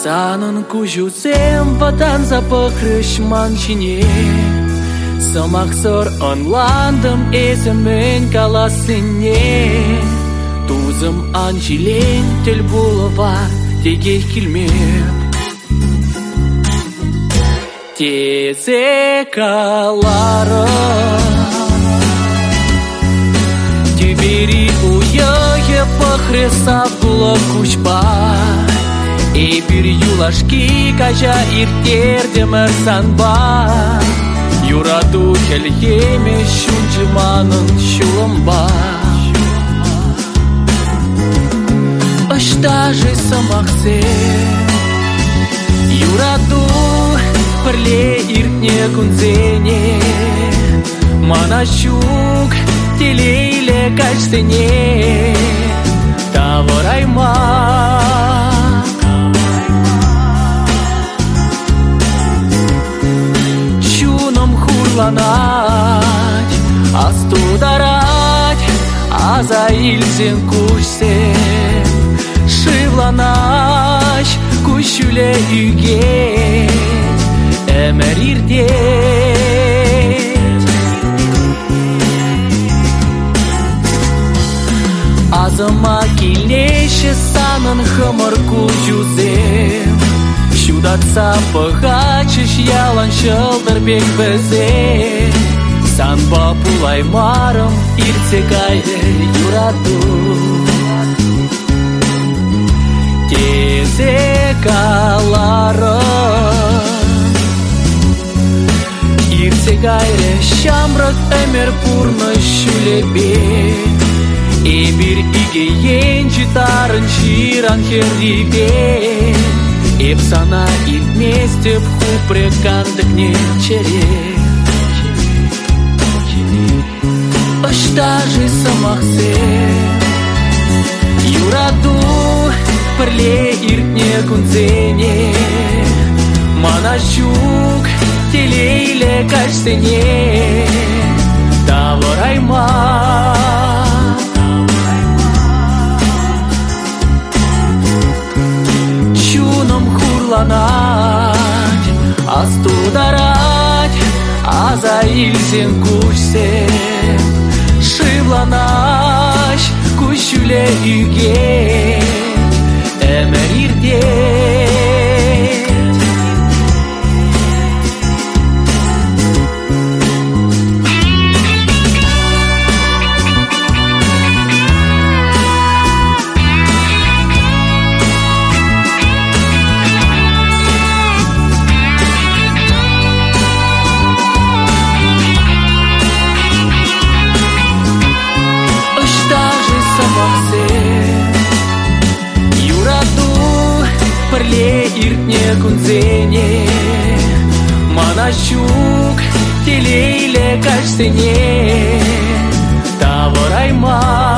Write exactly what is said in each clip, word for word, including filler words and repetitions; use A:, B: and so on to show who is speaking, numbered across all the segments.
A: Санын кужусем ватан запахрышман чине Самақсыр онландым есімін каласыне Тузым анжилен тіл болыва теге келмеп Тезе каларым Тюбери уйы пахреса була кучба И bir юлашки кажа иртердемір санба Юраду келгеме шунжыманын шулымба Ыштажы самақсе Юраду пірле иртне күнзене Мана шук телейле качтыне Тавырайма Хурланать, астударать, а за ильзен кушсен Шывланач, кущуле үйге, әмір ирдет Азыма келеші санын хымыр күжузем Шудатса пығачыш ялан шылдыр бек бізе Санба пулай марым иртсек айды юраду Тезек аларым Иртсек айды шамрық әмір пурны шүлебе Эбір иге енжі тарын ширан кердибе Эп сана иртместеп хупрекандык не чере Ыштажы самақсе Юраду пірле иртне күнзене Мана шук телейле качтыне Тавырайма Хурланать, астударать, а за ильзен кушсен Шывланач, кущуле үйге, әмір ирдет Пірле иртне күнзене Мана шук телейле качтыне Тавырайма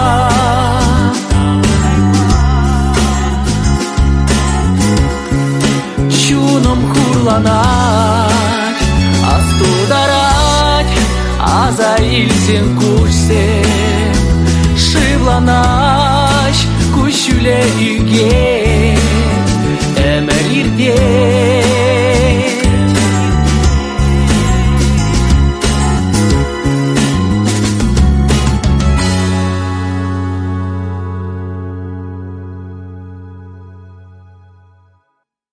A: Шуным хурланать, астударать, а за ильзен кушсен Шывланач, кущуле үйге